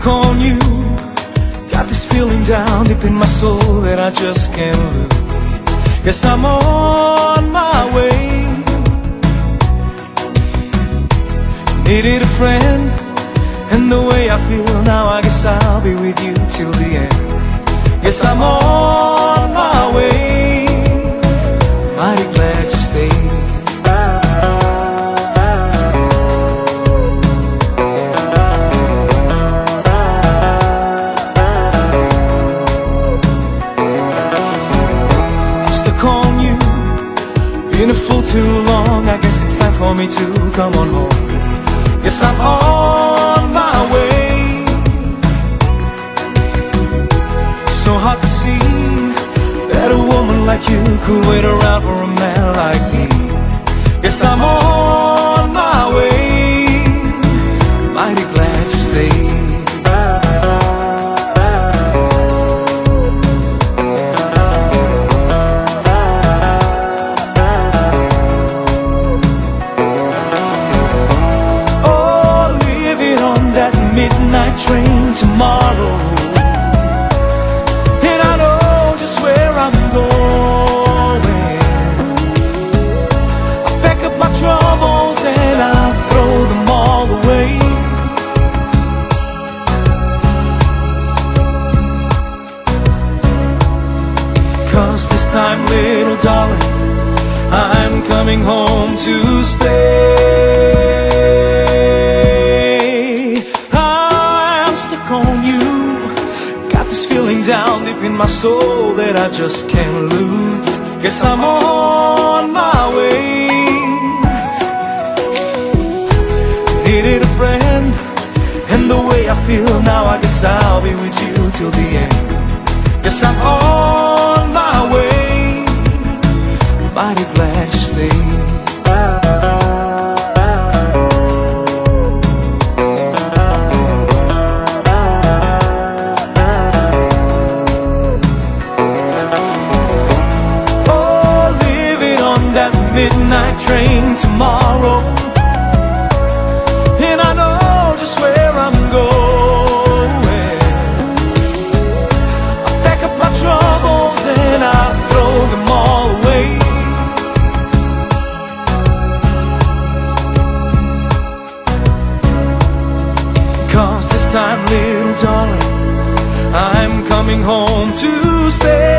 stuck on you. Got this feeling down deep in my soul that I just can't lose. Guess I'm on my way. Needed a friend, and the way I feel now, I guess I'll be with you till the end. Yes, I'm on my way. Mighty glad you stayed. Been a fool too long, I guess it's time for me to come on home. Yes, I'm on my way. So hard to see that a woman like you could wait around for a man like me. Yes, I'm on my way. Mighty glad you stayed. Train tomorrow, and I know just where I'm going. I pack up my troubles and I throw them all away. Cause this time, little darling, I'm coming home to stay. Down deep in my soul that I just can't lose. Guess I'm on my way. Needed a friend, and the way I feel now, I guess I'll be with you till the end. Guess I'm on my way. Mighty glad you stayed. Midnight train tomorrow, and I know just where I'm going. I pack up my troubles and I throw them all away. Cause this time, little darling, I'm coming home to stay.